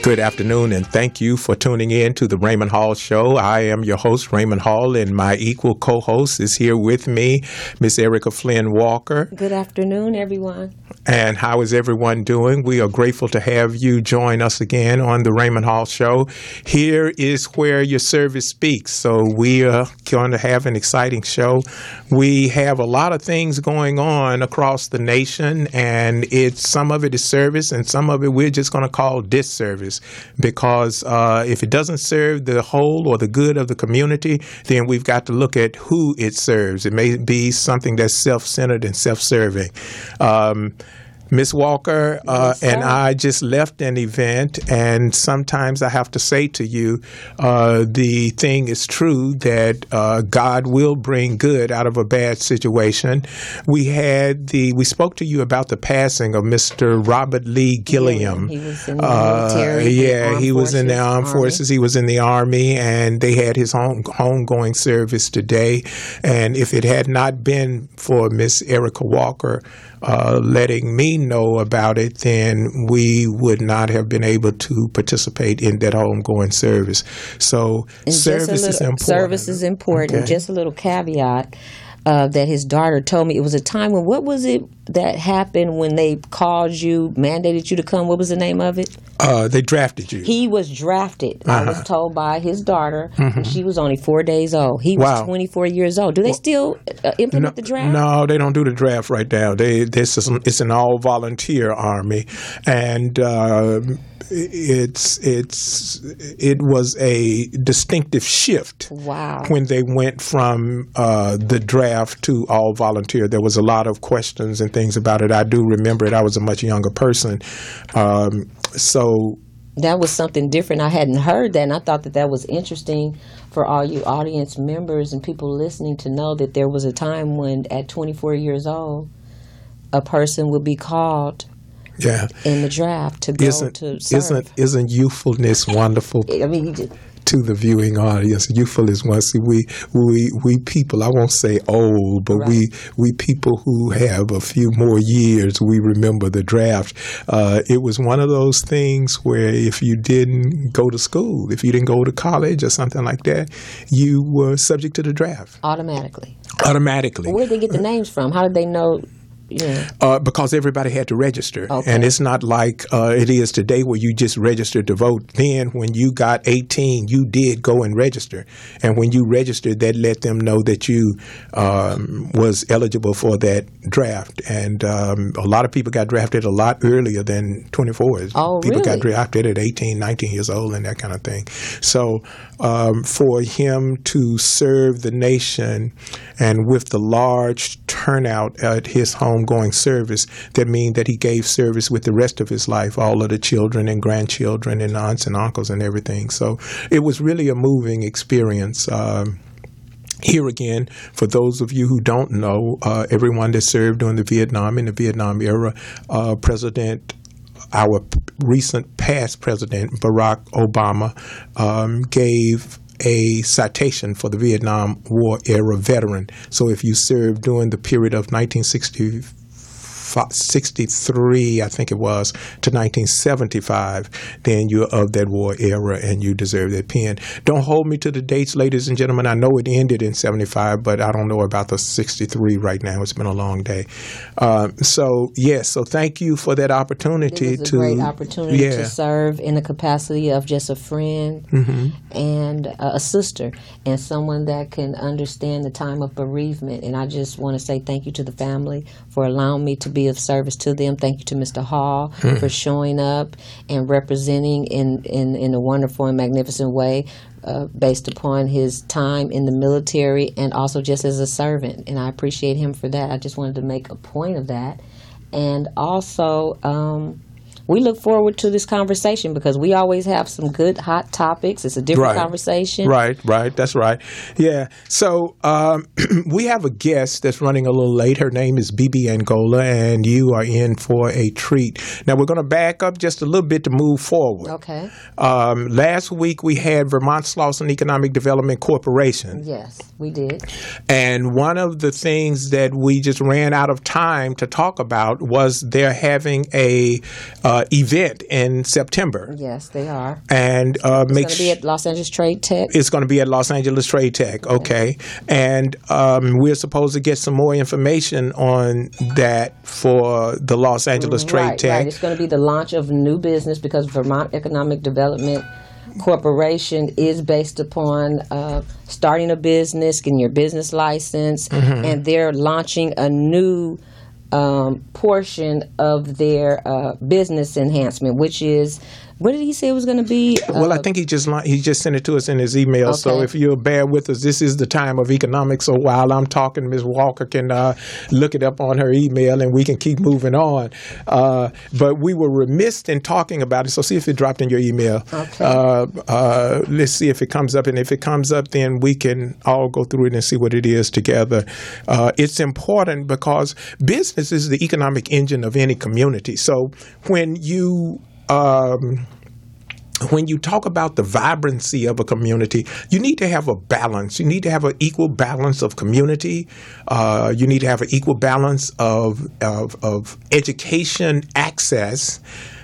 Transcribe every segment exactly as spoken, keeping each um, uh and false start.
Good afternoon, and thank you for tuning in to the Raymond Hall Show. I am your host, Raymond Hall, and my equal co-host is here with me, Miss Erica Flynn Walker. Good afternoon, everyone. And how is everyone doing? We are grateful to have you join us again on the Raymond Hall Show. Here is where your service speaks. So we are going to have an exciting show. We have a lot of things going on across the nation, and it's some of it is service, and some of it we're just going to call disservice. Because uh, if it doesn't serve the whole or the good of the community, then we've got to look at who it serves. It may be something that's self-centered and self-serving. Um, Miss Walker uh, yes, and I just left an event, and sometimes I have to say to you, uh, the thing is true that uh, God will bring good out of a bad situation. We had the we spoke to you about the passing of Mister Robert Lee Gilliam. Yeah, he was in the military. Uh, yeah, he was forces, in the armed Army. forces. He was in the Army, and they had his home homegoing service today. And if it had not been for Miss Erica Walker Uh, letting me know about it, then we would not have been able to participate in that homegoing service. So And service just a is little- important. Service is important. Okay. Just a little caveat uh, that his daughter told me. It was a time when, what was it that happened when they called you, mandated you to come? What was the name of it? Uh, they drafted you. He was drafted. Uh-huh. I was told by his daughter, Mm-hmm. and she was only four days old. He was Wow. twenty-four years old. Do they still uh, implement no, the draft? No, they don't do the draft right now. They this is it's an all volunteer army, and uh, it's it's it was a distinctive shift. Wow. When they went from uh, the draft to all volunteer, there was a lot of questions and things about it. I do remember it. I was a much younger person, um, so. That was something different. I hadn't heard that, and I thought that that was interesting for all you audience members and people listening to know that there was a time when, at twenty-four years old, a person would be called Yeah, in the draft to go isn't to serve. isn't isn't youthfulness wonderful? I mean, you just, To the viewing audience, youthful is one. See, we we we people. I won't say old, but Right. we we people who have a few more years. We remember the draft. Uh, it was one of those things where if you didn't go to school, if you didn't go to college or something like that, you were subject to the draft automatically. automatically. Where did they get the names from? How did they know? Yeah. Uh, because everybody had to register. Okay. And it's not like uh, it is today where you just registered to vote. Then when you got eighteen, you did go and register. And when you registered, that let them know that you um, was eligible for that draft. And um, a lot of people got drafted a lot earlier than twenty-four. Oh, people really? got drafted at eighteen, nineteen years old and that kind of thing. So um, for him to serve the nation and with the large turnout at his homegoing service, that means that he gave service with the rest of his life, all of the children and grandchildren and aunts and uncles and everything. So it was really a moving experience. Um, Here again, for those of you who don't know, uh, everyone that served during the Vietnam, in the Vietnam era, uh, President our p- recent past president, Barack Obama, um, gave a citation for the Vietnam War era veteran. So if you served during the period of nineteen sixty-three, I think it was, to nineteen seventy-five, then you're of that war era and you deserve that pen. Don't hold me to the dates, ladies and gentlemen. I know it ended in seventy-five, but I don't know about the sixty-three right now. It's been a long day. Um, so, yes, so thank you for that opportunity. It was a to great opportunity yeah. to serve in the capacity of just a friend Mm-hmm. and uh, a sister and someone that can understand the time of bereavement. And I just want to say thank you to the family for allowing me to be of service to them. Thank you to Mister Hall Mm. for showing up and representing in, in, in a wonderful and magnificent way uh, based upon his time in the military and also just as a servant. And I appreciate him for that. I just wanted to make a point of that. And also, um, we look forward to this conversation because we always have some good hot topics. It's a different Right. conversation. Right, right. That's right. Yeah. So um, we have a guest that's running a little late. Her name is Bibi Angola, and you are in for a treat. Now, we're going to back up just a little bit to move forward. Okay. Um, last week, we had Vermont Slauson Economic Development Corporation. Yes, we did. And one of the things that we just ran out of time to talk about was they're having a uh, event in September. Yes, they are. And uh, it's make going to be at Los Angeles Trade Tech. It's going to be at Los Angeles Trade Tech. Okay, and um, we're supposed to get some more information on that for the Los Angeles Trade right, Tech. Right. It's going to be the launch of new business because Vermont Economic Development Corporation is based upon uh, starting a business, getting your business license, mm-hmm. and they're launching a new um, portion of their uh, business enhancement, which is, what did he say it was going to be? Uh, well, I think he just he just sent it to us in his email. Okay. So if you'll bear with us, this is the time of economics. So while I'm talking, Miz Walker can uh, look it up on her email, and we can keep moving on. Uh, but we were remiss in talking about it. So see if it dropped in your email. Okay. Uh, uh, let's see if it comes up, and if it comes up, then we can all go through it and see what it is together. Uh, it's important because business is the economic engine of any community. So when you Um, when you talk about the vibrancy of a community, you need to have a balance. You need to have an equal balance of community. Uh, you need to have an equal balance of of, of education access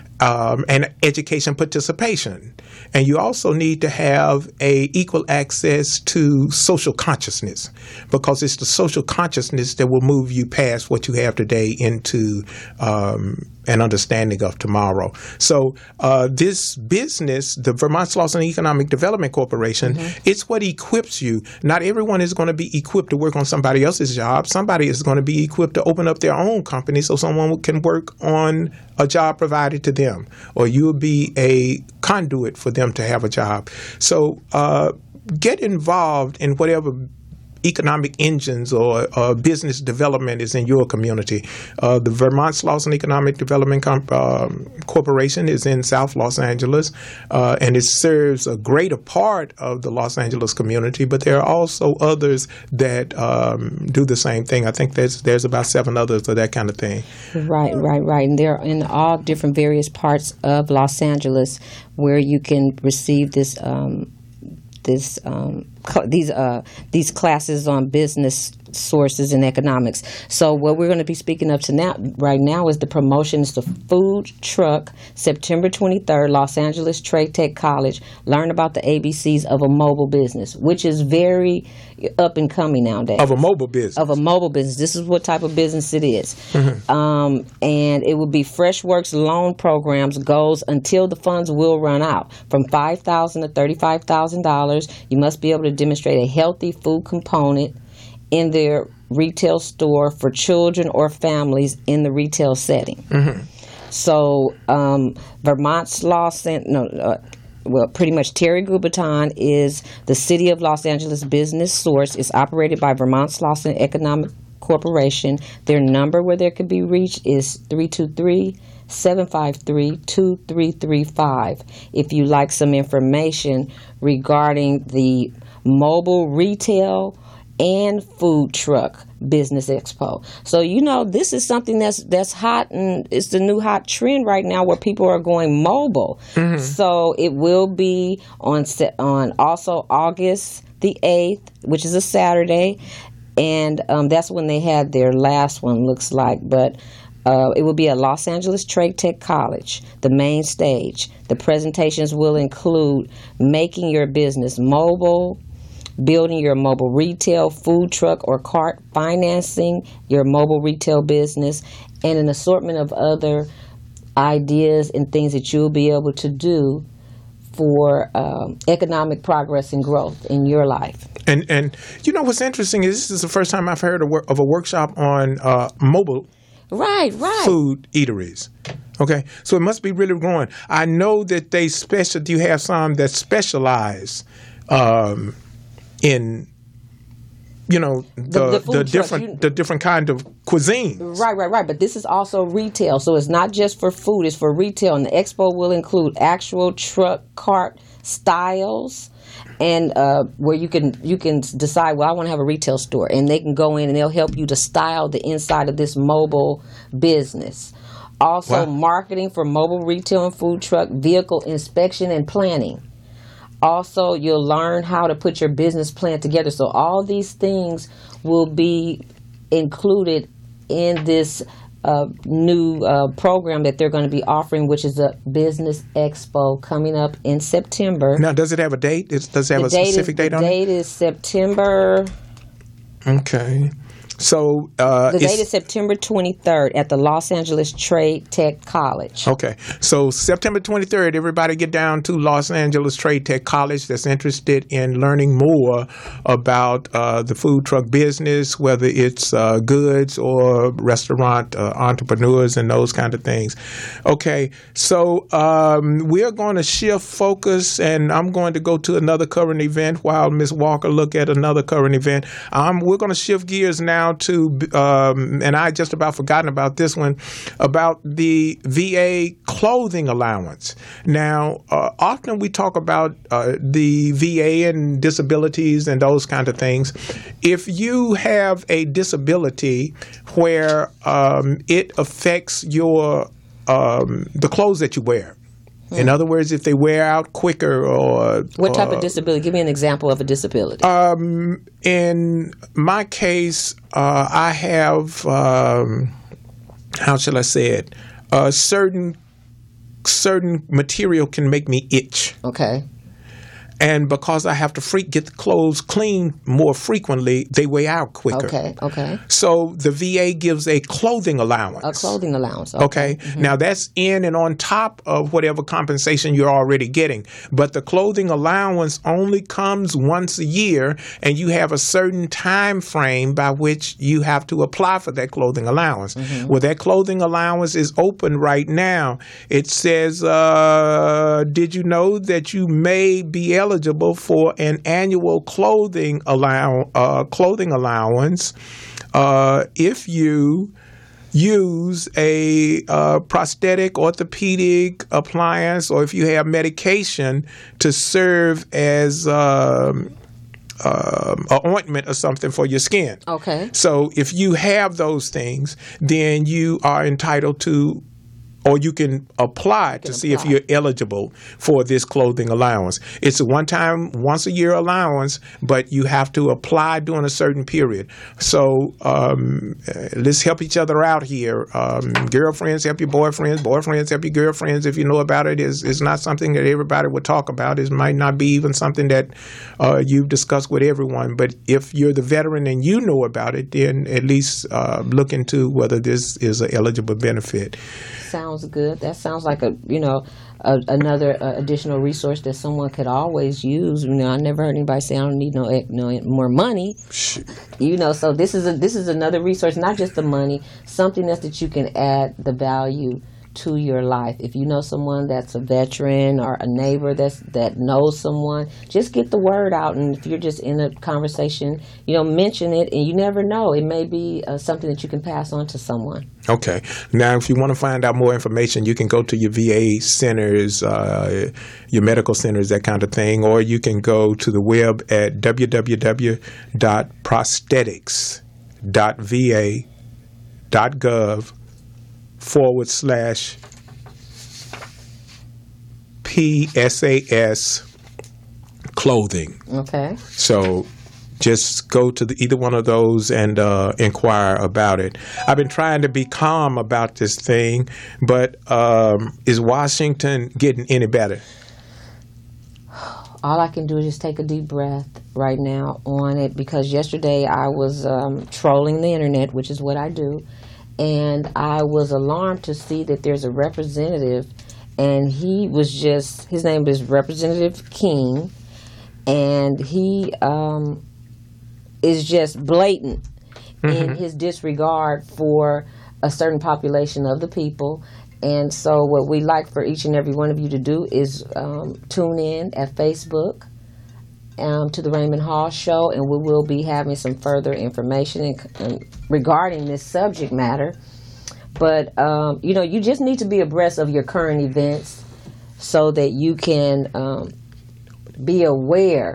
um, and education participation. And you also need to have a equal access to social consciousness, because it's the social consciousness that will move you past what you have today into um, an understanding of tomorrow. So uh, this business, the Vermont Slauson Economic Development Corporation, mm-hmm. it's what equips you. Not everyone is going to be equipped to work on somebody else's job. Somebody is going to be equipped to open up their own company so someone can work on a job provided to them, or you'll be a conduit for them to have a job. So uh, get involved in whatever economic engines or uh, business development is in your community. Uh, the Vermont Slauson Economic Development Com- um, Corporation is in South Los Angeles, uh, and it serves a greater part of the Los Angeles community, but there are also others that um, do the same thing. I think there's there's about seven others of that kind of thing. Right, right, right. And they're in all different various parts of Los Angeles where you can receive this um, this um, cl- these uh, these classes on business sources and economics. So what we're going to be speaking of to now, right now, is the promotion. It's the food truck, September twenty-third, Los Angeles Trade Tech College. Learn about the A B Cs of a mobile business, which is very up and coming nowadays. Of a mobile business. Of a mobile business. This is what type of business it is. Mm-hmm. Um, and it will be FreshWorks loan programs goes until the funds will run out, from five thousand dollars to thirty-five thousand dollars. You must be able to demonstrate a healthy food component in their retail store for children or families in the retail setting. Mm-hmm. So um, Vermont Slauson, no, uh, well, pretty much Terry Goubaton is the City of Los Angeles business source. It's operated by Vermont Slauson Economic Corporation. Their number where they can be reached is three two three, seven five three, two three three five. If you like some information regarding the mobile retail and food truck business expo. So, you know, this is something that's that's hot, and it's the new hot trend right now where people are going mobile. Mm-hmm. So it will be on on also August the eighth, which is a Saturday, and um, that's when they had their last one, looks like. But Uh, it will be at Los Angeles Trade Tech College, the main stage. The presentations will include making your business mobile, building your mobile retail, food truck, or cart, financing your mobile retail business, and an assortment of other ideas and things that you'll be able to do for um, economic progress and growth in your life. And, and you know, what's interesting is this is the first time I've heard of, of a workshop on uh, mobile Right, right. food eateries. Okay, so it must be really growing. I know that they special. You have some that specialize um, in, you know, the the, the, the different you, the different kind of cuisines. Right, right, right. But this is also retail, so it's not just for food; it's for retail. And the expo will include actual truck cart styles. And uh, where you can you can decide, well, I want to have a retail store, and they can go in and they'll help you to style the inside of this mobile business. Also, wow. Marketing for mobile retail and food truck, vehicle inspection and planning. Also, you'll learn how to put your business plan together. So all these things will be included in this uh, new uh, program that they're going to be offering, which is a business expo coming up in September. Now, does it have a date? It, does it have the a date specific is, date the on date it? is September. Okay. So uh, the date is September twenty-third at the Los Angeles Trade Tech College. Okay. So September twenty-third, everybody get down to Los Angeles Trade Tech College that's interested in learning more about uh, the food truck business, whether it's uh, goods or restaurant uh, entrepreneurs and those kind of things. Okay. So um, we're going to shift focus, and I'm going to go to another current event while Miz Walker look at another current event. Um, we're going to shift gears now to, um, and I just about forgotten about this one, about the V A clothing allowance. Now, uh, often we talk about uh, the V A and disabilities and those kind of things. If you have a disability where um, it affects your um, the clothes that you wear, in other words, if they wear out quicker or... What type uh, of disability? Give me an example of a disability. Um, in my case, uh, I have, um, how shall I say it, a certain, certain material can make me itch. Okay. And because I have to free, get the clothes cleaned more frequently, they wear out quicker. Okay, okay. So the V A gives a clothing allowance. A clothing allowance. Okay. Okay. Mm-hmm. Now that's in and on top of whatever compensation you're already getting. But the clothing allowance only comes once a year, and you have a certain time frame by which you have to apply for that clothing allowance. Mm-hmm. Well, that clothing allowance is open right now. It says, uh, did you know that you may be eligible eligible for an annual clothing allow uh, clothing allowance uh, if you use a uh, prosthetic orthopedic appliance, or if you have medication to serve as um, um, an ointment or something for your skin. Okay. So if you have those things, then you are entitled to, or you can apply to see if you're eligible for this clothing allowance. It's a one-time, once-a-year allowance, but you have to apply during a certain period. So um, let's help each other out here. Um, girlfriends help your boyfriends. Boyfriends help your girlfriends. If you know about it, it's, it's not something that everybody would talk about. It might not be even something that uh, you've discussed with everyone. But if you're the veteran and you know about it, then at least uh, look into whether this is an eligible benefit. Sounds good. That sounds like a you know a, another uh, additional resource that someone could always use. You know, I never heard anybody say I don't need no no more money. You know, so this is a, this is another resource, not just the money, something else that you can add the value to your life. If you know someone that's a veteran or a neighbor that's that knows someone, just get the word out. And if you're just in a conversation, you know, mention it, and you never know, it may be uh, something that you can pass on to someone. Okay. Now, if you want to find out more information, you can go to your V A centers, uh, your medical centers, that kind of thing, or you can go to the web at w w w dot prosthetics dot v a dot gov forward slash P S A S clothing. Okay. So just go to the, either one of those and uh, inquire about it. I've been trying to be calm about this thing, but um, is Washington getting any better? All I can do is just take a deep breath right now on it, because yesterday I was um, trolling the internet, which is what I do, and I was alarmed to see that there's a representative, and he was just, his name is Representative King, and he um, is just blatant mm-hmm. in his disregard for a certain population of the people. And so what we like for each and every one of you to do is um, tune in at Facebook um, to the Raymond Hall Show, and we will be having some further information in, in, regarding this subject matter. But, um, you know, you just need to be abreast of your current events so that you can um, be aware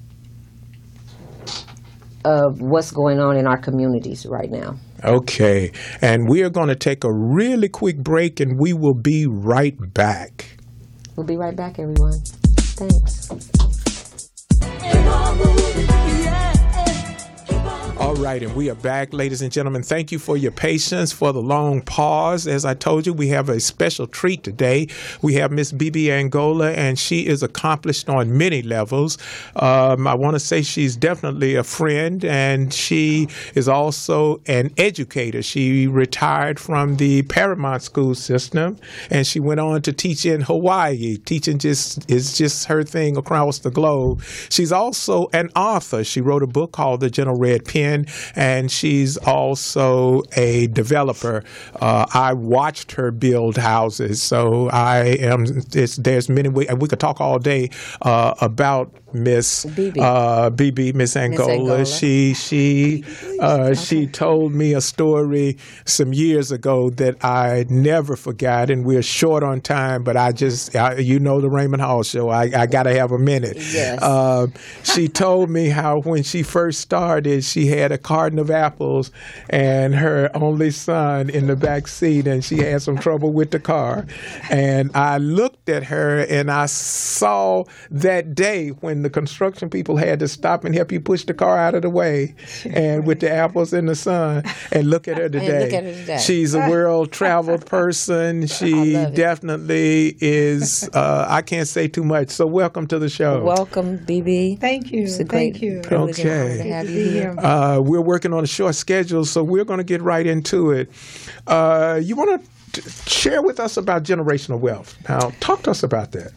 of what's going on in our communities right now. Okay. And we are going to take a really quick break, and we will be right back. We'll be right back, everyone. Thanks. All All right, and we are back, ladies and gentlemen. Thank you for your patience, for the long pause. As I told you, we have a special treat today. We have Miss Bibi Angola, and she is accomplished on many levels. Um, I want to say she's definitely a friend, and she is also an educator. She retired from the Paramount school system, and she went on to teach in Hawaii. Teaching just is just her thing across the globe. She's also an author. She wrote a book called The Gentle Red Pen, and she's also a developer. Uh, I watched her build houses, so I am. It's, there's many ways we could talk all day uh, about Miss Bibi, uh, Bibi Miss Angola. Angola. She she uh, okay. she told me a story some years ago that I never forgot, and we're short on time, but I just I, you know the Raymond Hall show. I, I got to have a minute. Yes. Uh, she told me how when she first started, she had a carton of apples and her only son in the back seat, and she had some trouble with the car. And I looked at her, and I saw that day when the construction people had to stop and help you push the car out of the way, and with the apples in the sun. And look at her today. Look at her today. She's a world traveled person. She definitely is. Uh, I can't say too much. So welcome to the show. Welcome, Bibi. Thank you. It's a Thank great you. privilege and honor Okay. to have Good you to be here. here. Uh, we're working on a short schedule, so we're going to get right into it. Uh, you want to share with us about generational wealth? Now, talk to us about that.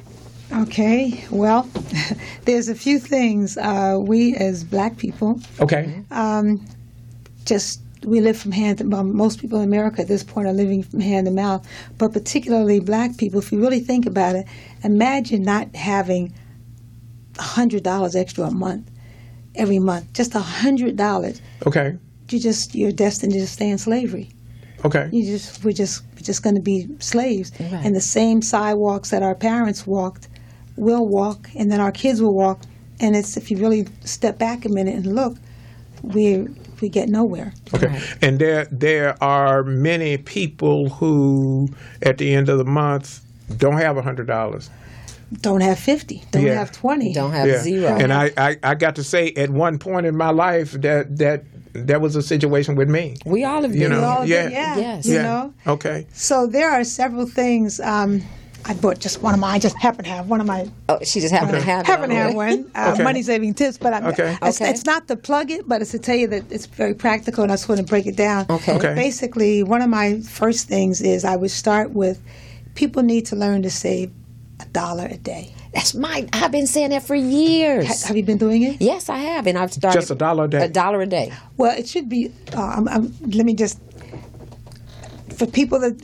Okay. Well, there's a few things uh, we as Black people Okay. um, just we live from hand to mouth. Most people in America at this point are living from hand to mouth, but particularly Black people. If you really think about it, imagine not having one hundred dollars extra a month, every month, just one hundred dollars. Okay. You just you're destined to stay in slavery. Okay. You just we're just we're just going to be slaves, Right. and the same sidewalks that our parents walked, we'll walk, and then our kids will walk. And it's if you really step back a minute and look, we we get nowhere. Okay. Right. And there there are many people who, at the end of the month, don't have one hundred dollars. Don't have fifty. Don't Yeah. have twenty. Don't have Yeah. zero. And I, I, I got to say, at one point in my life, that that that was a situation with me. we all have You been know, We all yeah. did, yeah. Yes. You yeah. know. Okay. So there are several things. Um, I bought just one of mine. I just happen to have one of my Oh, she just happened to have it happen to on have there. one. Uh, Okay. Money saving tips, but I'm, Okay. it's, Okay. it's not to plug it, but it's to tell you that it's very practical, and I just want to break it down. Okay. Okay. Basically, one of my first things is I would start with people need to learn to save a dollar a day. That's my. I've been saying that for years. Ha- have you been doing it? Yes, I have, and I've started Just a dollar a day? A dollar a day. Well, it should be. Uh, I'm, I'm, let me just for people that.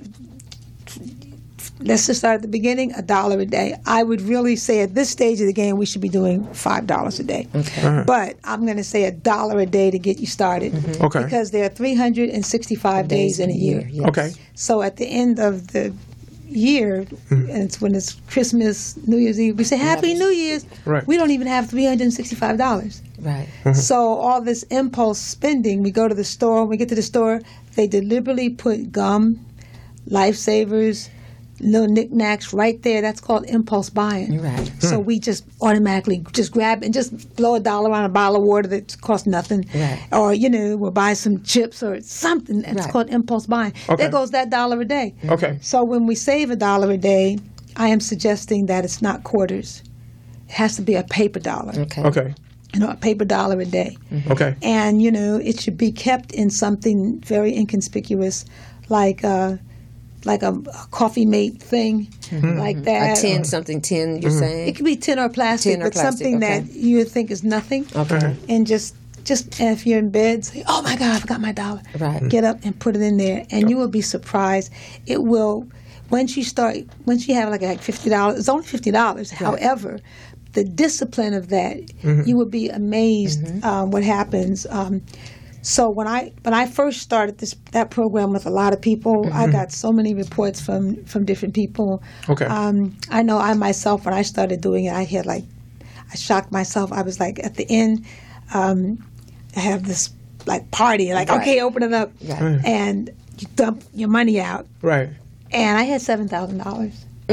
Let's just start at the beginning. A dollar a day. I would really say at this stage of the game, we should be doing five dollars a day. Okay. Uh-huh. But I'm going to say a dollar a day to get you started. Okay. Because there are three hundred sixty-five days in a year. Yes. Okay. So at the end of the year, and it's when it's Christmas, New Year's Eve, we say Happy New Year's. Right. We don't even have three hundred sixty-five dollars. Right. So all this impulse spending, we go to the store, when we get to the store, they deliberately put gum, lifesavers, little knickknacks right there. That's called impulse buying. Right. So we just automatically just grab and just blow a dollar on a bottle of water that costs nothing. Right. Or, you know, we'll buy some chips or something. It's Right. called impulse buying. Okay. There goes that dollar a day. Okay. So when we save a dollar a day, I am suggesting that it's not quarters. It has to be a paper dollar. Okay. Okay. You know, a paper dollar a day. Okay. And, you know, it should be kept in something very inconspicuous, like uh, like a, a coffee mate thing, like A that. tin, something tin. You're It saying? could be tin or plastic, Tin or but plastic, something okay. that you would think is nothing. Okay. And just, just if you're in bed, say, "Oh my God, I forgot my dollar." Right. Get up and put it in there, and you will be surprised. It will, once you start, once you have like like fifty dollars. It's only fifty dollars. However, the discipline of that, you would be amazed um, what happens. Um, so when I when I first started this that program with a lot of people, I got so many reports from from different people. Okay. Um, I know I myself when I started doing it, I had like I shocked myself. I was like at the end, um, I have this like party, like Right. okay, open it up, Right. and you dump your money out, Right. and I had seven thousand dollars. Wow.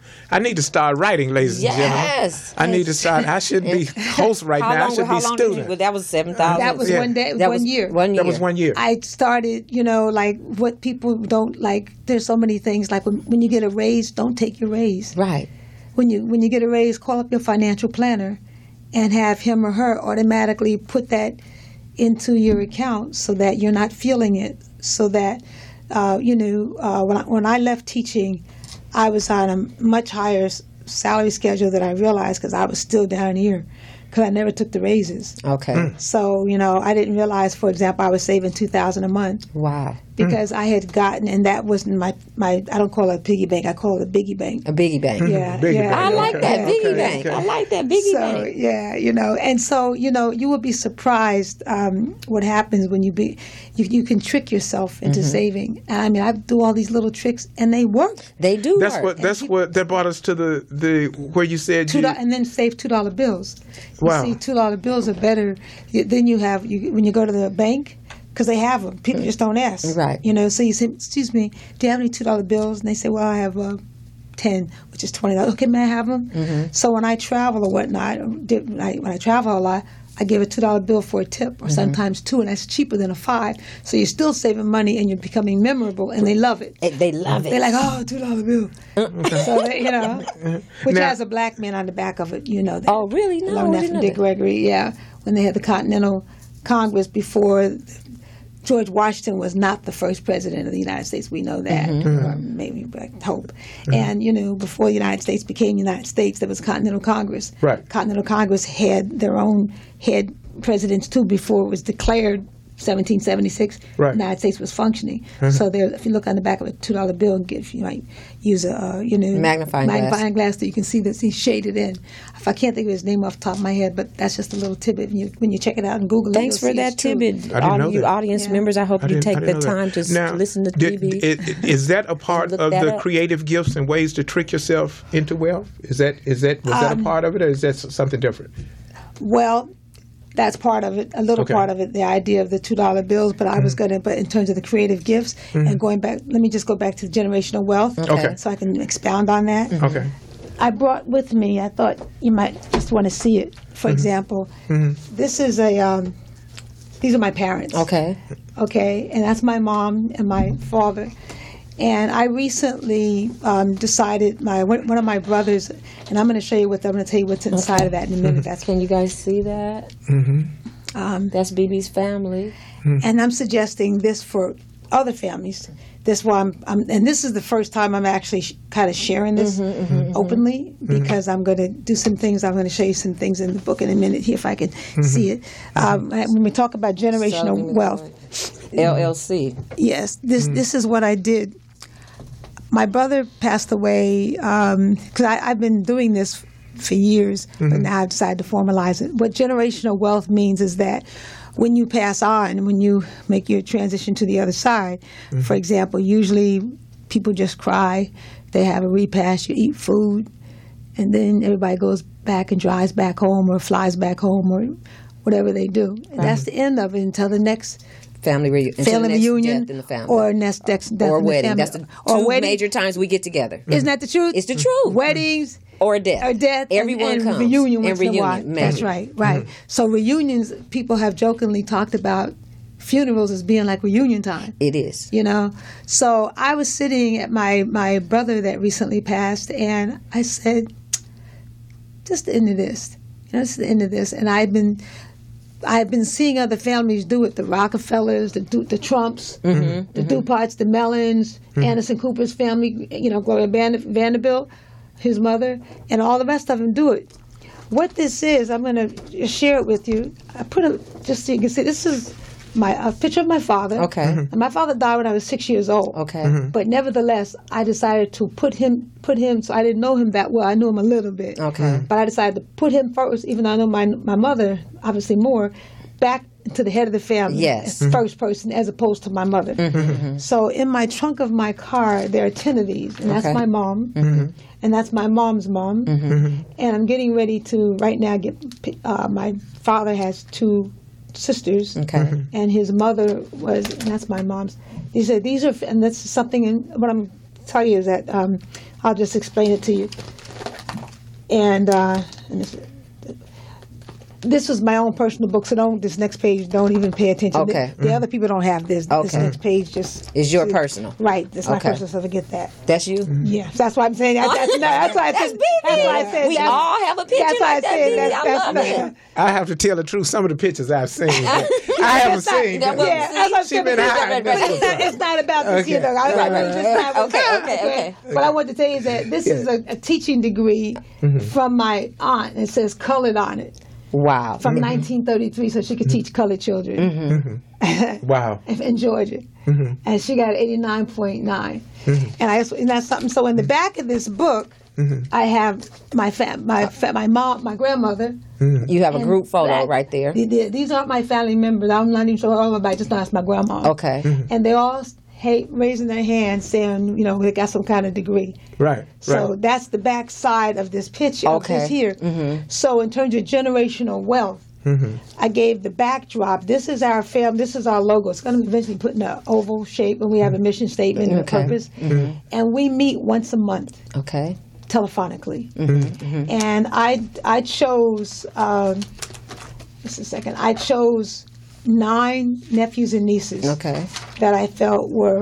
I need to start writing, ladies Yes. and gentlemen. I need to start. I shouldn't be host right how now. long, I should how be long did you, student. well, that was seven thousand. That was Yeah. one day, That one was year. One year. That was one year. I started, you know, like what people don't like. There's so many things. Like when, when you get a raise, don't take your raise. Right. When you when you get a raise, call up your financial planner, and have him or her automatically put that into your account so that you're not feeling it. So that uh, you know, uh, when I, when I left teaching, I was on a much higher s- salary schedule than I realized because I was still down here because I never took the raises. Okay. So, you know, I didn't realize, for example, I was saving two thousand dollars a month Wow. because I had gotten, and that wasn't my, my, I don't call it a piggy bank, I call it a biggie bank. A biggie bank. Yeah, Biggie yeah. bank. I like Okay, that okay, biggie okay, bank. okay. I like that biggie So, bank. yeah, you know, and so, you know, you will be surprised um, what happens when you be, you, you can trick yourself into Mm-hmm. saving. And I mean, I do all these little tricks and they work. They do That's work. what. That's what. That brought us to the the where you said Two you. do- and then save two dollar bills. Wow. You see, two dollar bills are better. You, then you have you, when you go to the bank because they have them. People just don't ask. Right. You know. So you say, "Excuse me, do you have any two dollar bills?" And they say, "Well, I have uh, ten, which is twenty dollars." Okay, may I have them? Mm-hmm. So when I travel or whatnot, or did- when I, when I travel a lot, I give a two dollar bill for a tip, or Mm-hmm. sometimes two, and that's cheaper than a five. So you're still saving money and you're becoming memorable, and they love it. Eh, They love it. They're like, oh, two dollar bill. So they, you know, which Now- has a black man on the back of it. You know that. Oh, really? No, I I learned that didn't from know Dick that. Gregory. Yeah, when they had the Continental Congress before George Washington was not the first president of the United States. We know that, Mm-hmm. or maybe I hope. And you know, before the United States became the United States, there was Continental Congress. Right. Continental Congress had their own head presidents too before it was declared. seventeen seventy-six, Right. the United States was functioning. So there, if you look on the back of a two dollar bill, and get, you might use a uh, you know Magnifying glass. magnifying glass so you can see this. He's shaded in. If I can't think of his name off the top of my head, but that's just a little tidbit. When you when you check it out and Google Thanks it, you'll for see that it's true. tidbit. I didn't All know you that. audience Yeah. members, I hope I you didn't- I take the didn't know time that. to now, s- listen to did- T V. i- Is that a part Look of that the up. creative gifts and ways to trick yourself into wealth? Is that is that was that a Um, part of it, or is that s- something different? Well, that's part of it. A little Okay. part of it, the idea of the two dollar bills. But I was going to, but in terms of the creative gifts and going back, let me just go back to the generational wealth, Okay. so I can expound on that. Okay. I brought with me, I thought you might just want to see it. For example, this is a, um, these are my parents. Okay. Okay, and that's my mom and my father. And I recently um, decided, my one one of my brothers, and I'm going to show you what, I'm going to tell you what's inside of that in a minute. That's Can you guys see that? um, That's B B's family. and I'm suggesting this for other families. This why I'm, I'm, and this is the first time I'm actually sh- kind of sharing this openly because I'm going to do some things. I'm going to show you some things in the book in a minute here if I can see it. Um, when we talk about generational Sullivan wealth, L L C. yes, this this is what I did. My brother passed away because I I've been doing this for years, but now I've decided to formalize it. What generational wealth means is that when you pass on, when you make your transition to the other side, for example, usually people just cry, they have a repast, you eat food, and then everybody goes back and drives back home or flies back home or whatever they do. And that's the end of it until the next Family reunion. family reunion Death in the family. or next death, death or in the wedding. family. That's the or two wedding. major times we get together. Isn't that the truth? It's the truth. Weddings Or a death. or death. Everyone and, and comes. reunion And once in a while. reunion, That's maybe. right, right. So reunions, people have jokingly talked about funerals as being like reunion time. It is. You know, so I was sitting at my my brother that recently passed, and I said, "Just the end of this. You know, this is the end of this." And I've been, I've been seeing other families do it: the Rockefellers, the Du- the Trumps, Mm-hmm, the DuPonts, the Mellons, Anderson Cooper's family. You know, Gloria Van- Vanderbilt, his mother, and all the rest of them do it. What this is, I'm going to share it with you. I put it just so you can see. This is my a picture of my father. Okay. And my father died when I was six years old. Okay. But nevertheless, I decided to put him, put him. So I didn't know him that well. I knew him a little bit. Okay. But I decided to put him first, even though I know my my mother obviously more, back to the head of the family. Yes. As first person, as opposed to my mother. Mm-hmm. So in my trunk of my car, there are ten of these, and that's Okay. my mom, and that's my mom's mom, and I'm getting ready to right now get. Uh, my father has two sisters, Okay. and his mother was, and that's my mom's. He said these are, and that's something in what I'm tell you is that um, I'll just explain it to you. And, uh, and this, this was my own personal book, so don't, this next page, don't even pay attention. Okay. The, the mm-hmm. other people don't have this. This Okay. next page just... Is your see, personal. Right. It's my Okay. personal, so forget that. That's you? Mm-hmm. Yeah. That's why I'm saying that. That's, no, that's why I That's said... B B. That's why I said We that's, all have a picture that's why like I that, said B B. that's, I that's, love that's, it. I have to tell the truth. Some of the pictures I've seen, but I haven't not- seen. that but- wasn't- Yeah, that's what I'm She saying. been But hiding right, this right, it's, not, before. it's not about this Okay. either. I, Right, I, right, just not what- Okay, okay, okay. What I want to tell you is that this is a, a teaching degree from my aunt. It says colored on it. Wow. From nineteen thirty-three, so she could teach colored children Wow. in Georgia. And she got eighty-nine point nine. And I and that's something. So in the back of this book, I have my fam, my fa- my mom, my grandmother. You have a and group photo that- right there. the- the- These aren't my family members. I'm not even sure all about. Just know it's my grandma. Okay. And they all hey, raising their hands, saying, you know, they got some kind of degree. Right. So right. that's the back side of this picture, of Okay. this here. So in terms of generational wealth, I gave the backdrop. This is our film. This is our logo. It's going to eventually put in an oval shape, and we have a mission statement and a Okay. purpose. And we meet once a month Okay. telephonically. And I I chose, um, just a second, I chose nine nephews and nieces Okay. that I felt were,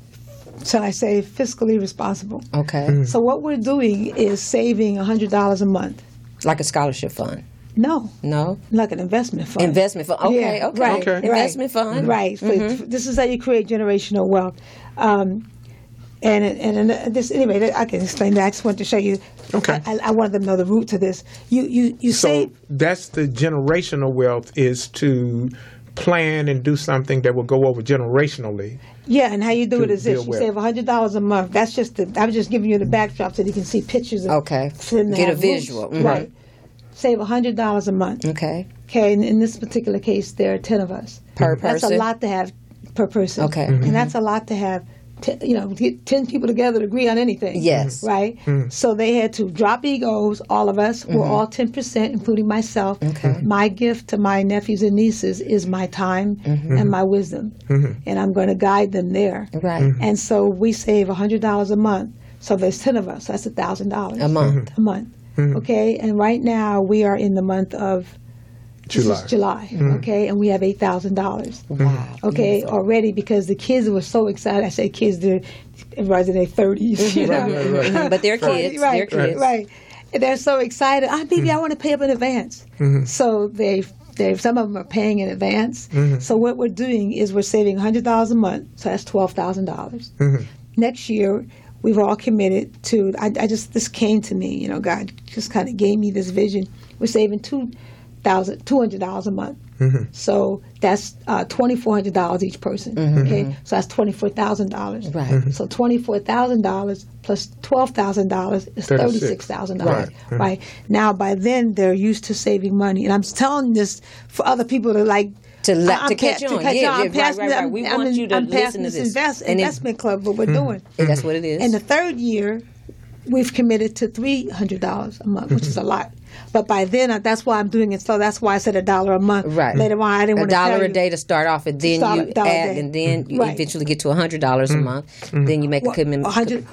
shall I say, fiscally responsible. Okay. So what we're doing is saving one hundred dollars a month. Like a scholarship fund. No, No? like an investment fund. Investment fund. Okay, Yeah, okay. right, Okay. Investment right, fund. Right. So this is how you create generational wealth. Um, and and, and this anyway, I can explain that. I just wanted to show you. Okay. I, I wanted them to know the root to this. You you you So save. that's the generational wealth, is to plan and do something that will go over generationally. Yeah, and how you do to it is this: deal you with. save one hundred dollars a month. That's just the. I was just giving you the backdrop so you can see pictures of. Okay. for them to Get a have roots. visual. Mhm. Right. Save one hundred dollars a month. Okay. Okay, and in this particular case, there are ten of us. Per That's person? a lot to have per person. Okay. And that's a lot to have, t- you know, get ten people together to agree on anything. Yes. Right? So they had to drop egos, all of us. We're all ten percent, including myself. Okay. My gift to my nephews and nieces is my time and my wisdom. And I'm going to guide them there. Right. And so we save one hundred dollars a month. So there's ten of us. That's one thousand dollars. A month. A month. Okay? And right now we are in the month of this July. is July, okay, and we have eight thousand dollars. Wow. Okay, already, because the kids were so excited. I say kids, they're everybody's in their thirties, you know. Right, right, right. Mhm, but they're Right, kids. right, They're kids. right. And they're so excited. Ah, baby, I want to pay up in advance. So they, they, some of them are paying in advance. So what we're doing is we're saving one hundred dollars a month. So that's twelve thousand dollars. Next year, we've all committed to. I, I just this came to me. You know, God just kind of gave me this vision. We're saving two thousand two hundred dollars a month. So that's uh, twenty four hundred dollars each person. Okay, so that's twenty four thousand dollars. Right. So twenty four thousand dollars plus twelve thousand dollars is thirty thirty-six. six thousand dollars. Right. Right now, by then they're used to saving money, and I'm telling this for other people to like. To let- I'm to catch pa- on. catch Yeah, on. yeah, I'm passing right, right, right. them- We I'm want in- you to I'm listen passing to this this. invest, And it- investment club. What we're doing. And that's what it is. In the third year, we've committed to three hundred dollars a month, which is a lot. But by then, uh, that's why I'm doing it. So that's why I said a dollar a month. Right. Later on, I didn't a want to tell dollar a you. day to start off, and then Start you a dollar a add, day. and then you Right. eventually get to one hundred dollars a month. Then you make a Well, commitment. one hundred.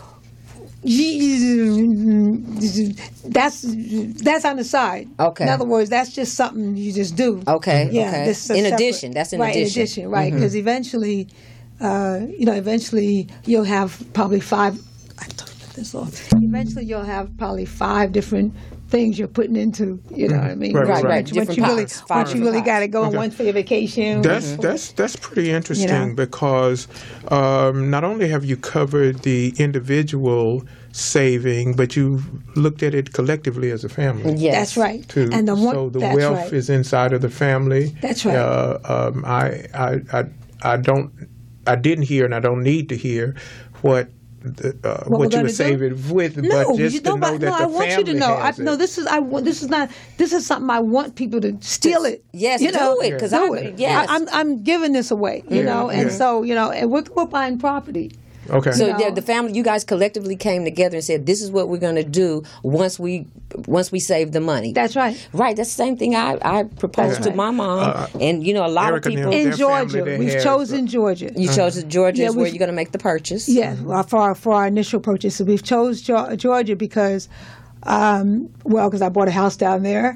That's that's on the side. Okay. In other words, that's just something you just do. Okay, Yeah. okay. This is In separate. addition, that's in right, addition. In addition, right? Because eventually, uh, you know, eventually you'll have probably five. I have to put this off. Eventually, you'll have probably five different things you're putting into. You know what I mean? Right, right, Once- right. Once, Different you really, pots, five once you different really got to pots. go, Okay. one for your vacation. That's one for- that's that's pretty interesting, You know? because um, not only have you covered the individual saving, but you've looked at it collectively as a family. Yes. That's right. Too. And the one, so the that's wealth right. is inside of the family. That's right. Uh, um, I, I I I don't I didn't hear, and I don't need to hear what. The, uh, What we're what you gonna were do? saving with, No, but just you to don't. know but- that no, the I want you to family know. I, has no, it. this is. I want. This is not. This is something I want people to steal it. Yes, you do know, it, 'cause do I- it. yes. I, I'm I'm giving this away. You Yeah, know, and yeah. so you know, and we're, we're buying property. Okay. So You know? yeah, the family, you guys collectively came together and said, "This is what we're going to do once we once we save the money." That's right. Right. That's the same thing I I proposed That's to right. my mom, Uh, and you know, a lot Erica of and people. them, In their Georgia, family, they we've had- chosen Georgia. You chose Georgia Yeah, is where we've- you're going to make the purchase. Yes, well, for our, for our initial purchase, so we've chose Geo- Georgia because, um, well, because I bought a house down there.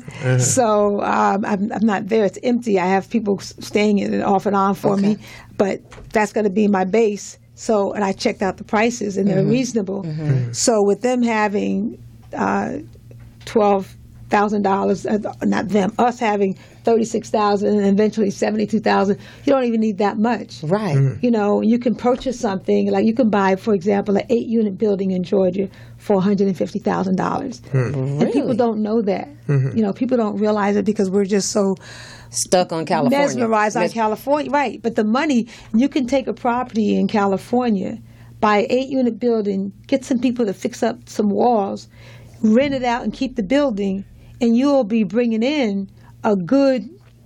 So um, I'm, I'm not there; it's empty. I have people s- staying in it off and on for Okay. me, but that's going to be my base. So, and I checked out the prices, and they're reasonable. So, with them having uh, twelve thousand dollars, uh, not them, us having thirty-six thousand, and eventually seventy-two thousand, you don't even need that much. Right. You know, you can purchase something, like you can buy, for example, an eight unit building in Georgia for one hundred fifty thousand dollars. And people Really? don't know that. You know, people don't realize it because we're just so Stuck on California. mesmerized on Mes- California. Right. But the money, you can take a property in California, buy an eight unit building, get some people to fix up some walls, rent it out and keep the building, and you'll be bringing in a good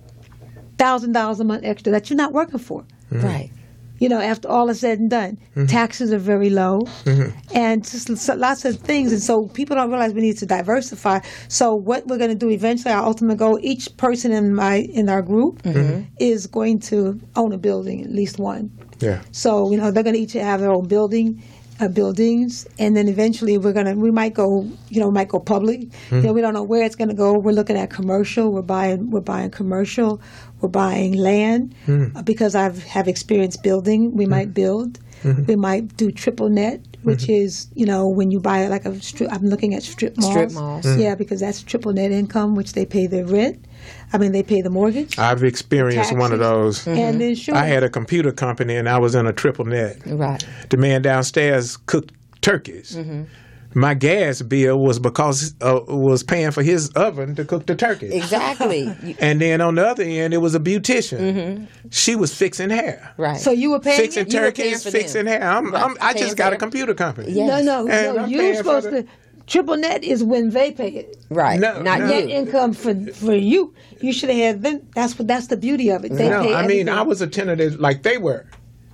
thousand dollars a month extra that you're not working for. Right. You know, after all is said and done, taxes are very low, and just so- lots of things. And so people don't realize we need to diversify. So what we're going to do eventually, our ultimate goal, each person in my in our group is going to own a building, at least one. Yeah. So you know, they're going to each have their own building. Uh, buildings, and then eventually we're gonna we might go you know might go public. You know, we don't know where it's gonna go. We're looking at commercial. We're buying we're buying commercial. We're buying land uh, because I have experience building. We might build. We might do triple net, which is you know when you buy like a strip. I'm looking at strip malls. Strip malls. Yeah, because that's triple net income, which they pay their rent. I mean, they pay the mortgage I've experienced one of those. and the insurance. I had a computer company and I was in a triple net. Right. The man downstairs cooked turkeys. My gas bill was because uh, was paying for his oven to cook the turkeys. Exactly. You- And then on the other end, it was a beautician. She was fixing hair, right. So you were paying. fixing You were paying turkeys, for fixing them. hair. I'm, Right. I'm, I Paying just for got a them. computer company. Yeah. No, no, And no. I'm You're paying supposed for the- to. Triple net is when they pay it. right. No, Not no. Net you. income for for you. You should have had them. That's what. That's the beauty of it. They No, pay I mean, everything. I was a tenant like they were.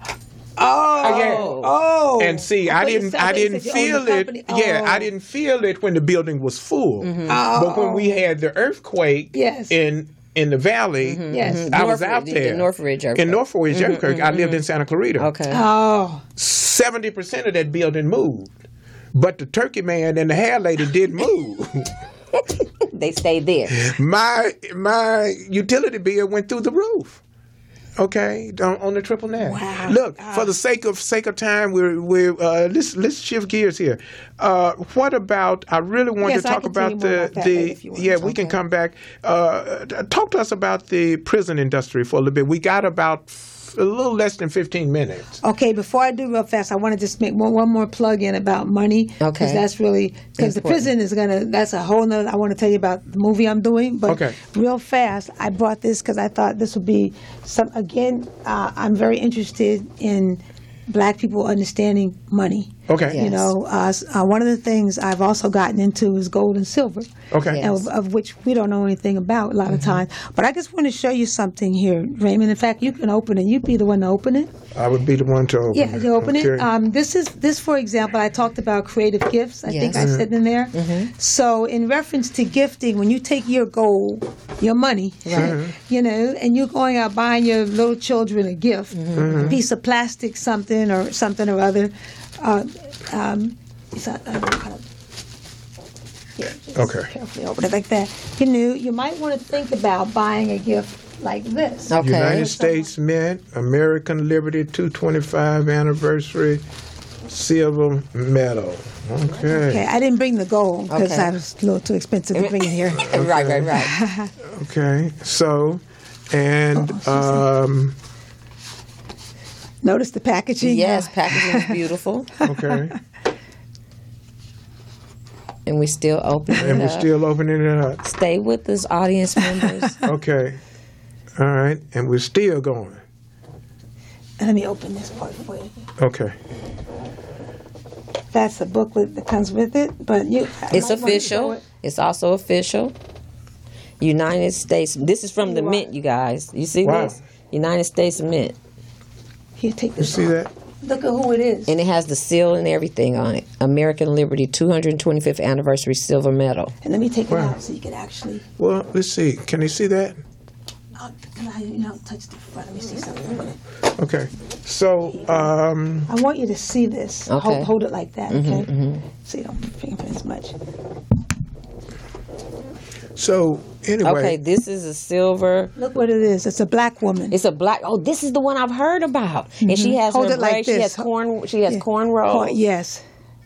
Oh, Yeah. oh. And see, I thought you didn't, said I they didn't said you owned feel the it. company. Yeah, I Oh. didn't feel it when the building was full. But when we had the earthquake Yes. in in the valley, Yes. I was Northridge, out the- there. the Northridge earthquake. In Northridge earthquake, I lived in Santa Clarita. Okay. Oh, Seventy percent of that building moved, but the turkey man and the hair lady did move. They stayed there. my my utility bill went through the roof. Okay, on, on the triple net. Wow. Look, for the sake of sake of time, we're we're uh, let's let's shift gears here. Uh, what about? I really want Yes, to I talk can tell about you more the about that the later if you want. yeah. We can Okay. come back. Uh, talk to us about the prison industry for a little bit. We got about f- a little less than fifteen minutes. okay. Before I do real fast, I want to just make one, one more plug in about money. Okay. Because that's really because the Important. prison is gonna. That's a whole nother. I want to tell you about the movie I'm doing. But Okay. real fast, I brought this because I thought this would be some. Again, uh, I'm very interested in Black people understanding money. Okay. Yeah. You know, uh, s- uh, one of the things I've also gotten into is gold and silver. Okay. Yes. Of, of which we don't know anything about a lot of times. But I just want to show you something here, Raymond. In fact, you can open it. You'd be the one to open it. I would be the one to open. Yeah, it. you open it. Okay. Um, this is this, for example, I talked about creative gifts. I think Yes. I said in there. So, in reference to gifting, when you take your gold, your money, Right. you know, and you're going out buying your little children a gift, a piece of plastic, something or something or other. Uh, um, it's a, uh, kind of, here, just Okay. carefully open it like that. You know, you might want to think about buying a gift like this. Okay. United States Mint, American Liberty two hundred twenty-five anniversary silver medal. Okay. Okay, I didn't bring the gold because Okay. I was a little too expensive to bring it here. Right, right, right. Okay. So, and Oh, um, Notice the packaging. Yes, packaging is beautiful, okay, and we still open it and we're up. still opening it up. Stay with us, audience members. Okay. All right, and we're still going. Let me open this part for you. Okay. That's the booklet that comes with it, but you. I It's might want to show official. it. It's also official. United States. This is from the Wow. Mint, you guys. You see Wow. this? United States Mint. Here, take You this. see off. that? Look at who it is. And it has the seal and everything on it. American Liberty two hundred twenty-fifth Anniversary Silver Medal. And let me take Wow. it out so you can actually. Well, let's see. Can you see that? Uh, can I, you know, touch the front? Let me see something. Okay. So, um, I want you to see this. Okay. Hold, hold it like that, okay? mhm. So you don't fingerprint as much. so anyway. Okay, this is a silver. Look what it is. It's a black woman. It's a black. Oh, this is the one I've heard about. And she has Hold her it like braids. She this. has corn. She has Yeah. cornrows. Corn- yes.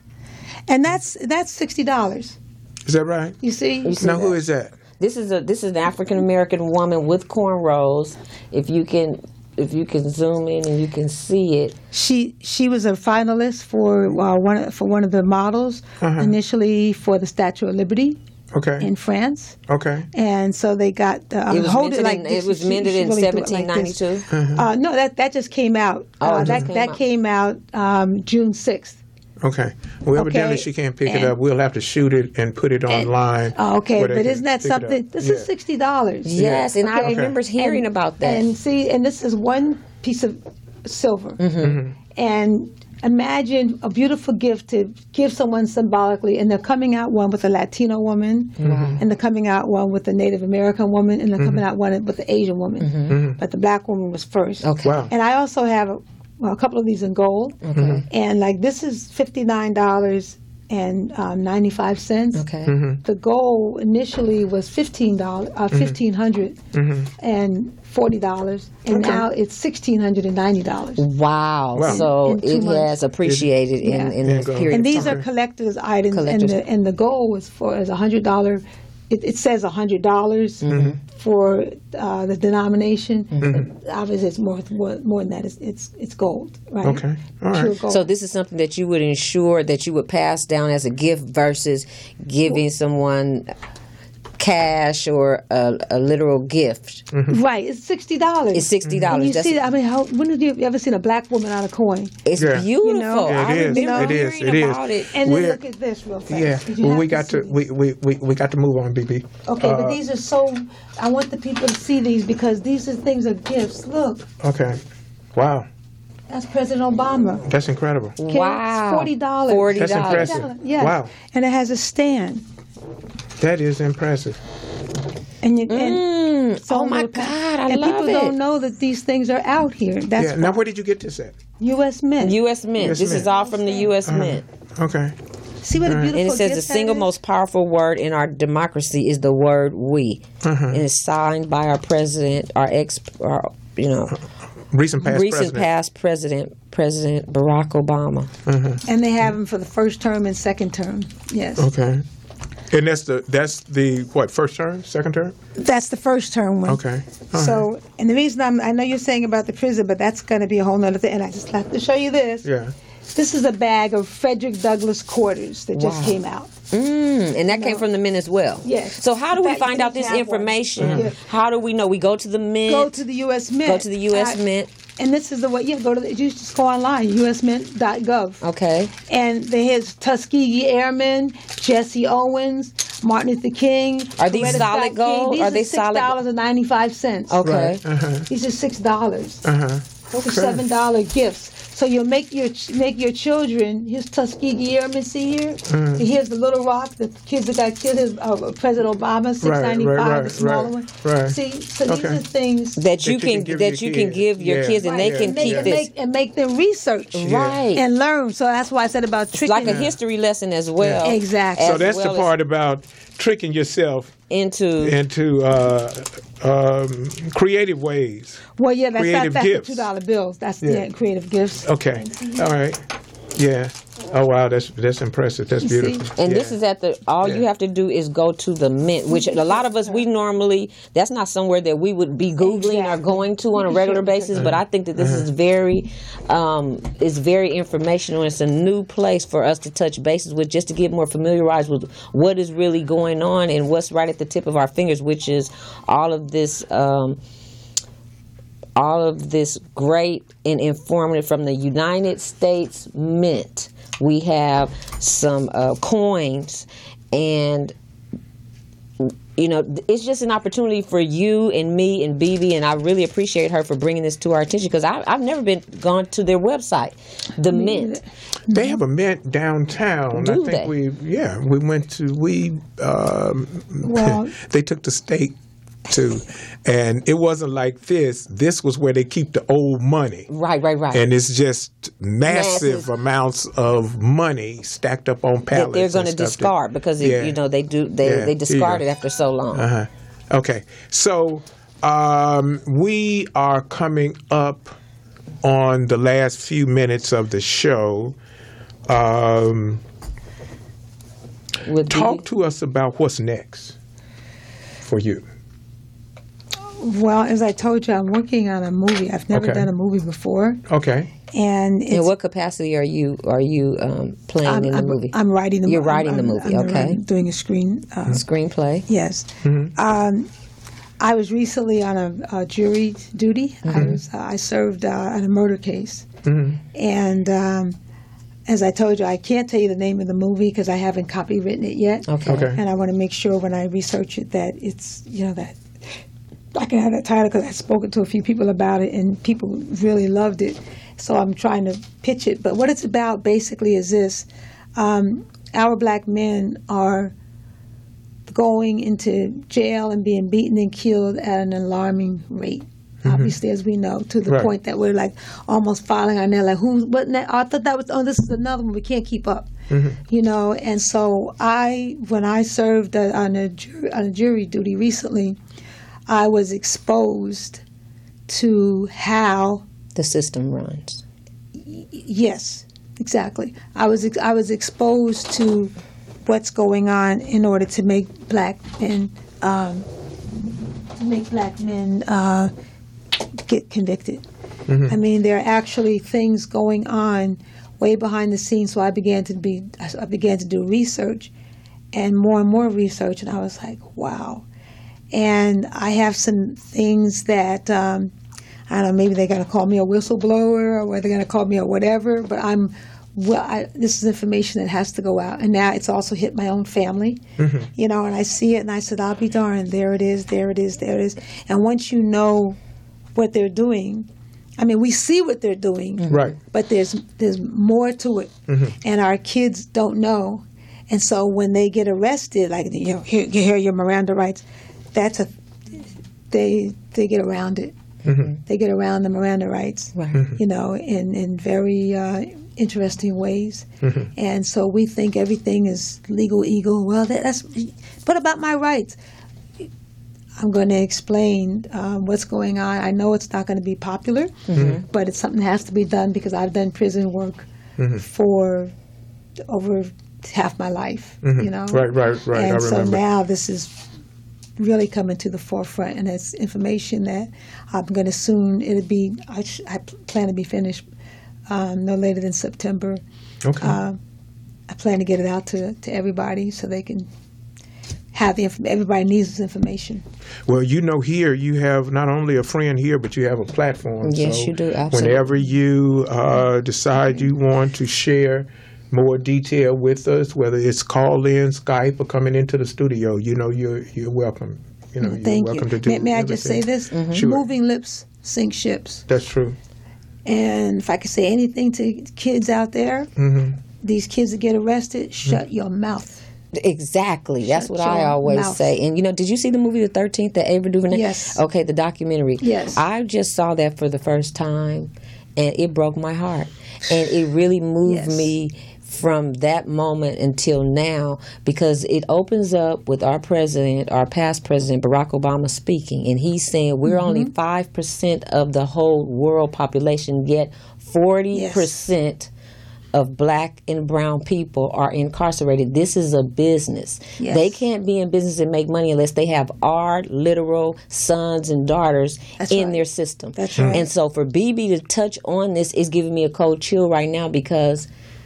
And that's that's sixty dollars. Is that right? You see? You see Now, who that? is that? This is a this is an African American woman with cornrows. If you can if you can zoom in and you can see it. She she was a finalist for uh, one for one of the models Uh-huh. initially for the Statue of Liberty Okay. in France, Okay. and so they got uh, It was hold minted it like in, this. it was She- minted she in really do it seventeen like this. ninety-two. Uh, no, that that just came out. Oh, uh, it that just came that out. came out um, June sixth. Okay. Well, evidently Okay. she can't pick it And- up. We'll have to shoot it and put it online. Oh, okay, where they but can isn't that pick it up. something? This Yeah. is sixty dollars. Yes, and I Okay. remember hearing And- about that. And see, and this is one piece of silver. Mm-hmm. And imagine a beautiful gift to give someone symbolically, and they're coming out one with a Latino woman, and they're coming out one with a Native American woman, and they're coming out one with the Asian woman. But the black woman was first. Okay. Wow. And I also have a, well, a couple of these in gold. Okay. And like this is fifty-nine dollars and um, ninety-five cents. Okay. Mm-hmm. The goal initially was fifteen dollars, uh, fifteen hundred and forty dollars, and Okay. now it's sixteen hundred and ninety dollars. Wow. Wow. So In two it months. has appreciated in, Yeah. in Yeah, this go. period And of these time. are collector's items, Collector's- and the and the goal was for as a hundred dollar. It, it says a hundred dollars Mm-hmm. for uh, the denomination. But obviously, it's more, more more than that. It's it's, it's gold, right? Okay. All right. Pure gold. So this is something that you would ensure that you would pass down as a gift versus giving someone cash or a, a literal gift. right, it's sixty dollars. It's sixty And dollars. you That's see, I mean, how, when have you ever seen a black woman out of coin? it's Yeah. beautiful. You know? Yeah, I it is. remember It is. hearing It is. about it. And then We're- look at this real fast. Yeah. 'cause you Well, have we got see to these. we, we, we, we got to move on, B B. Okay, Uh, but these are so. I want the people to see these because these are things are gifts. Look, Okay. Wow. that's President Obama. That's incredible. Okay, Wow. it's forty dollars. Forty That's dollars. impressive. Yes. Wow. And it has a stand. That is impressive. And you, and Mm, it's on oh my little pa- God, I and love people it. don't know that these things are out here. That's Yeah. Now, where did you get this at? U S Mint. U S Mint. U S This Mint. is all from the U S Mint. Okay. See what a beautiful And it says the gift that single is? most powerful word in our democracy is the word "we," Uh-huh. and it's signed by our president, our ex, our, you know, Recent past recent president. past president, President Barack Obama. And they have them for the first term and second term. Yes. Okay. And that's the that's the what first term, second term? That's the first term one. Okay. All So, right. and the reason I'm, I know you're saying about the prison, but that's going to be a whole nother thing. And I just have to show you this. Yeah. This is a bag of Frederick Douglass quarters that just Wow. came out. Mm, and that came from the Mint as well. Yes. So how do In we fact, find you out this have one. information? Mhm. Yeah. How do we know? We go to the Mint. Go to the U S Mint. Go to the U S I- Mint. And this is the way, yeah, go to the, you just go online, U S mint dot gov. Okay. And there's Tuskegee Airmen, Jesse Owens, Martin Luther King. Are these Coretta solid Scott gold? King. These Are they solid- six dollars and ninety-five cents. Okay. Right. Uh-huh. These are six dollars. Uh-huh. Those are seven dollar gifts. So you'll make your make your children. Here's Tuskegee Airmen. See here. Mm-hmm. See, here's the Little Rock. The kids that got killed. His, uh, President Obama. Six ninety five. right, The smaller right, one. right. See, so these Okay. are things. That you you can can give that your you can kids. give your Yeah. kids and they Right, can and make, keep and this. make, and make them research Right. and learn. So that's why I said about It's tricking. like a history lesson as well. Yeah. Exactly. So as that's well the as part about tricking yourself into into uh, um, creative ways. Well, yeah, that's Creative that's, that's gifts. the two dollar bills. That's Yeah. the creative gifts. Okay. All right. Yeah. Oh wow, that's that's impressive. That's You see? beautiful. And Yeah. this is at the, all you Yeah. have to do is go to the Mint, which a lot of us, we normally, that's not somewhere that we would be Googling or Exactly. going to on a regular basis, but I think that this is very, um, is very informational. It's a new place for us to touch bases with, just to get more familiarized with what is really going on and what's right at the tip of our fingers, which is all of this, um, all of this great and informative from the United States Mint. We have some uh, coins, and you know, it's just an opportunity for you and me and B B, and I really appreciate her for bringing this to our attention because I've never been gone to their website, The Mint. They have a Mint downtown. Do I think they? we, yeah, we went to, we, um, Well- they took the state to, and it wasn't like this. This was where they keep the old money. Right, right, right. And it's just massive, Massive. amounts of money stacked up on that pallets. they're going and to stuff discard that- because it, Yeah. you know they do they Yeah, they here you discard go. it after so long. Uh-huh. Okay, so um, we are coming up on the last few minutes of the show. Um, With talk B B. to us about what's next for you. Well, as I told you, I'm working on a movie. I've never Okay. done a movie before, Okay. and it's, In what capacity are you are you um, playing I'm, in the I'm, movie? I'm writing the You're mo- writing I'm, the I'm- movie, I'm okay. writing- doing a screen. Uh, Screenplay. yes. Um, I was recently on a, a jury duty. I was uh, I served uh, on a murder case, and um, as I told you, I can't tell you the name of the movie because I haven't copywritten it yet. Okay. Okay. And I want to make sure when I research it that it's you know that I can have that title because I've spoken to a few people about it and people really loved it. So I'm trying to pitch it. But what it's about basically is this: um, our black men are going into jail and being beaten and killed at an alarming rate. Obviously, as we know, to the Right. point that we're like almost filing our nail. Like, who? What? ne- I thought that was. Oh, this is another one. We can't keep up. You know. And so I, when I served uh, on a jury, on a jury duty recently, I was exposed to how. The system runs. Yes, exactly. I was ex- I was exposed to what's going on in order to make black men um, make black men uh, get convicted. I mean, there are actually things going on way behind the scenes. So I began to be I began to do research, and more and more research, and I was like, wow. And I have some things that. Um, I don't know, maybe they're going to call me a whistleblower or whether they're going to call me a whatever, but I'm, well, I, this is information that has to go out. And now it's also hit my own family, you know, and I see it and I said, I'll be darned, there it is, there it is, there it is. And once you know what they're doing, I mean, we see what they're doing, Right. but there's there's more to it. And our kids don't know. And so when they get arrested, like, you know, here, here are your Miranda rights, that's a, they they get around it. They get around the Miranda rights, Right. you know, in, in very uh, interesting ways. And so we think everything is legal eagle. Well, that, that's, what about my rights? I'm going to explain um, what's going on. I know it's not going to be popular, but it's something that has to be done because I've done prison work for over half my life, you know. Right, right, right. And I so remember. now this is really coming to the forefront, and it's information that I'm going to soon, it'll be, I, sh- I plan to be finished um, no later than September. Okay. Uh, I plan to get it out to, to everybody so they can have the, inf- everybody needs this information. Well, you know, here you have not only a friend here, but you have a platform. Yes, so you do, absolutely. Whenever you uh, decide you want to share more detail with us, whether it's call in, Skype, or coming into the studio, you know, you're you're welcome. You know, you're Thank welcome you. to do May, may I just say everything. this? Sure. Moving lips sink ships. That's true. And if I could say anything to kids out there, Mm-hmm. these kids that get arrested, shut your mouth. Exactly. That's Shut what I your always mouth. say. And you know, did you see the movie The thirteenth, the Ava DuVernay? Yes. Okay, the documentary. Yes. I just saw that for the first time, and it broke my heart, and it really moved Yes. me from that moment until now, because it opens up with our president, our past president, Barack Obama, speaking, and he's saying we're Mm-hmm. only five percent of the whole world population, yet forty percent of black and brown people are incarcerated. This is a business. Yes. They can't be in business and make money unless they have our literal sons and daughters That's in right. their system. That's right. And so for B B to touch on this is giving me a cold chill right now, because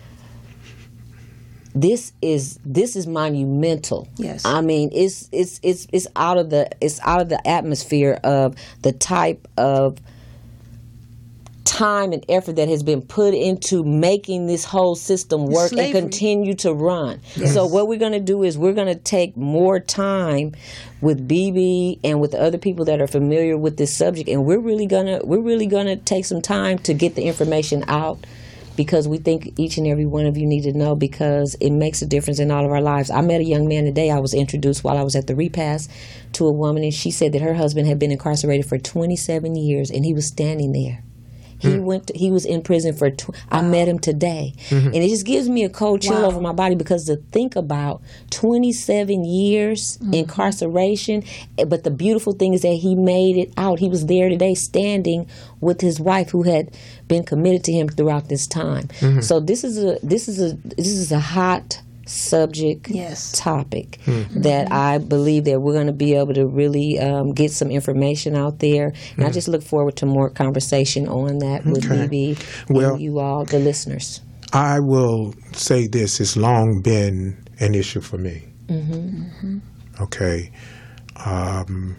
this is this is monumental. Yes. I mean, it's it's it's it's out of the it's out of the atmosphere of the type of time and effort that has been put into making this whole system work Slavery. and continue to run. Yes. So what we're going to do is we're going to take more time with B B and with the other people that are familiar with this subject, and we're really going to we're really going to take some time to get the information out, because we think each and every one of you need to know, because it makes a difference in all of our lives. I met a young man today. I was introduced while I was at the repast to a woman, and she said that her husband had been incarcerated for twenty-seven years, and he was standing there. He mm. went. To, he was in prison for. Tw- I met him today, mm-hmm. and it just gives me a cold chill wow. over my body, because to think about twenty-seven years mm-hmm. incarceration, but the beautiful thing is that he made it out. He was there today, standing with his wife, who had been committed to him throughout this time. Mm-hmm. So this is a this is a this is a hot subject yes. topic mm-hmm. that I believe that we're going to be able to really um, get some information out there, and mm-hmm. I just look forward to more conversation on that with okay. B B well, and you all, the listeners. I will say this: it's long been an issue for me. Mm-hmm. Mm-hmm. Okay, um,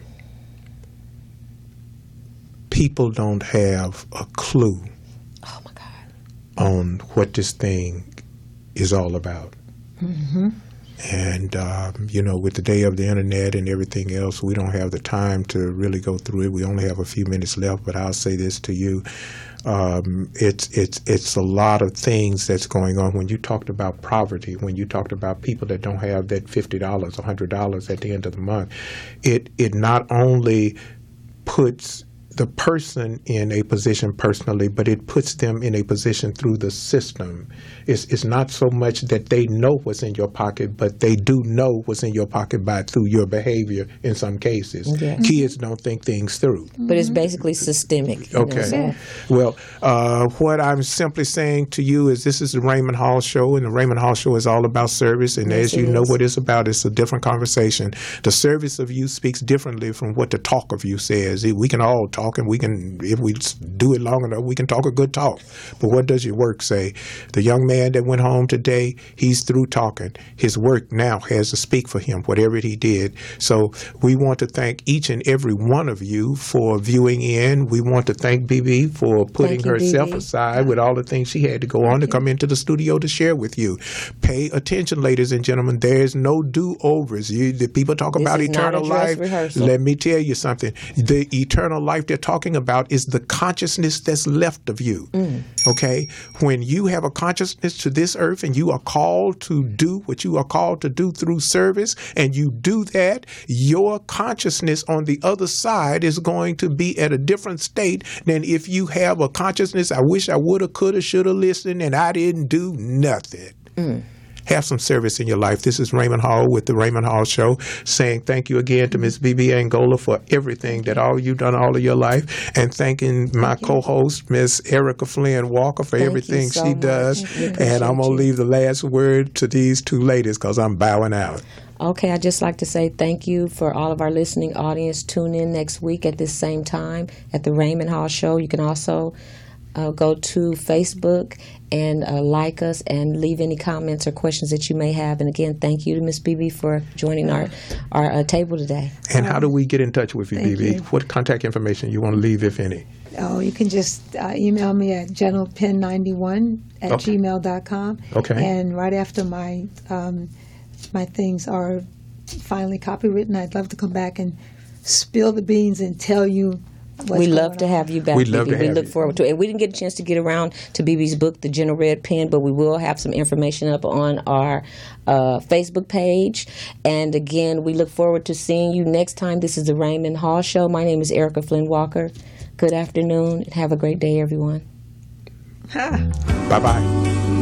people don't have a clue oh my God. on what this thing is all about. Mm-hmm. And, um, you know, with the day of the internet and everything else, we don't have the time to really go through it. We only have a few minutes left, but I'll say this to you. Um, it's it's it's a lot of things that's going on. When you talked about poverty, when you talked about people that don't have that fifty dollars, one hundred dollars at the end of the month, it it not only puts the person in a position personally, but it puts them in a position through the system. It's, it's not so much that they know what's in your pocket, but they do know what's in your pocket by through your behavior in some cases. Yeah. Kids don't think things through. But it's basically systemic. You Okay. know, so. Well, uh, what I'm simply saying to you is this is the Raymond Hall Show, and the Raymond Hall Show is all about service, and Yes, as you it know is. what it's about, it's a different conversation. The service of you speaks differently from what the talk of you says. We can all talk, and we can, if we do it long enough, we can talk a good talk. But what does your work say? The young man that went home today, he's through talking. His work now has to speak for him, whatever he did. So we want to thank each and every one of you for viewing in. We want to thank B B for putting Thank you, herself B B. aside with all the things she had to go on to come into the studio to share with you. Pay attention, ladies and gentlemen. There's no do-overs. You, the people talk This about is not a eternal dress life. rehearsal. Let me tell you something. The eternal life they're talking about is the consciousness that's left of you. Mm. Okay? When you have a consciousness to this earth and you are called to do what you are called to do through service, and you do that, your consciousness on the other side is going to be at a different state than if you have a consciousness, I wish I would have, could have, should have listened, and I didn't do nothing. Mm. Have some service in your life. This is Raymond Hall with the Raymond Hall Show, saying thank you again to Miss B B Angola for everything that all you've done all of your life, and thanking my Thank you. co-host, Miss Erica Flynn Walker, for Thank you everything so she much. does. We And I'm going appreciate to you. leave the last word to these two ladies because I'm bowing out. Okay, I'd just like to say thank you for all of our listening audience. Tune in next week at this same time at the Raymond Hall Show. You can also uh, go to Facebook and uh, like us and leave any comments or questions that you may have. And again, thank you to Miss B B for joining our, our uh, table today. And how do we get in touch with you, Thank B B? you. What contact information you want to leave, if any? Oh, you can just uh, email me at generalpen ninety-one at Okay. gmail dot com. Okay. And right after my um, my things are finally copywritten, I'd love to come back and spill the beans and tell you what's We love going to on. have you back, We'd love B B. to We have look you. forward to it. And we didn't get a chance to get around to B B's book, The Gentle Red Pen, but we will have some information up on our uh, Facebook page. And again, we look forward to seeing you next time. This is the Raymond Hall Show. My name is Erica Flynn Walker. Good afternoon, and have a great day, everyone. Ha. Bye-bye.